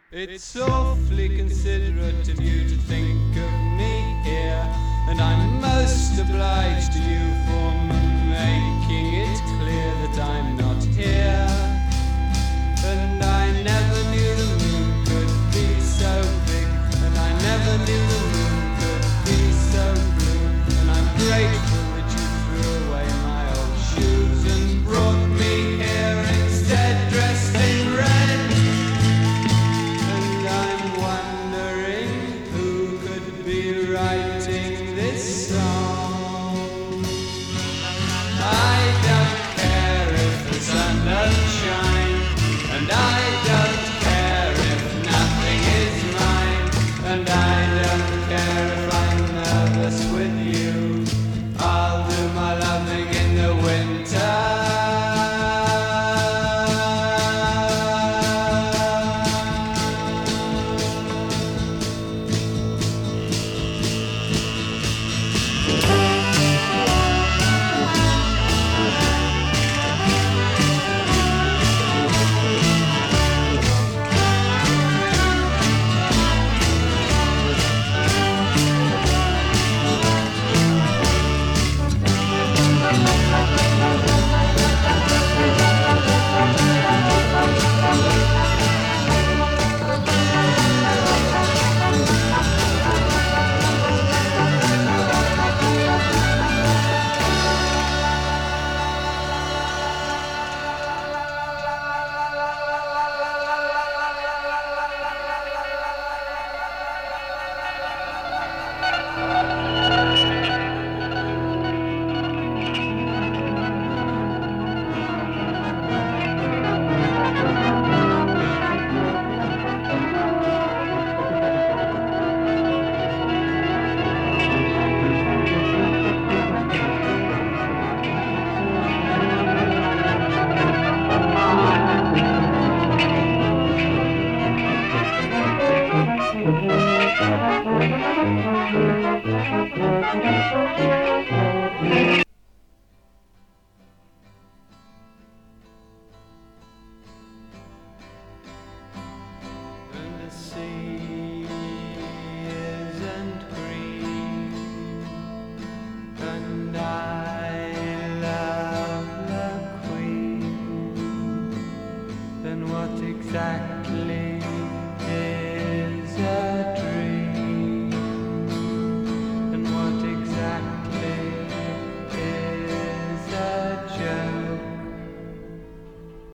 It's awfully considerate of you to think of me here, and I'm most obliged to you for making it clear that I'm not here. And I never knew the moon could be so big, and I never knew the moon could be so blue, and I'm grateful that you threw away my old shoes and brought me here instead dressed in red. Writing this song, I don't care if the sun doesn't shine, and I don't care if nothing is mine, and I don't care if I'm nervous with you. I'll do my loving in the winter. And the sea isn't green, and I love the Queen. Then what exactly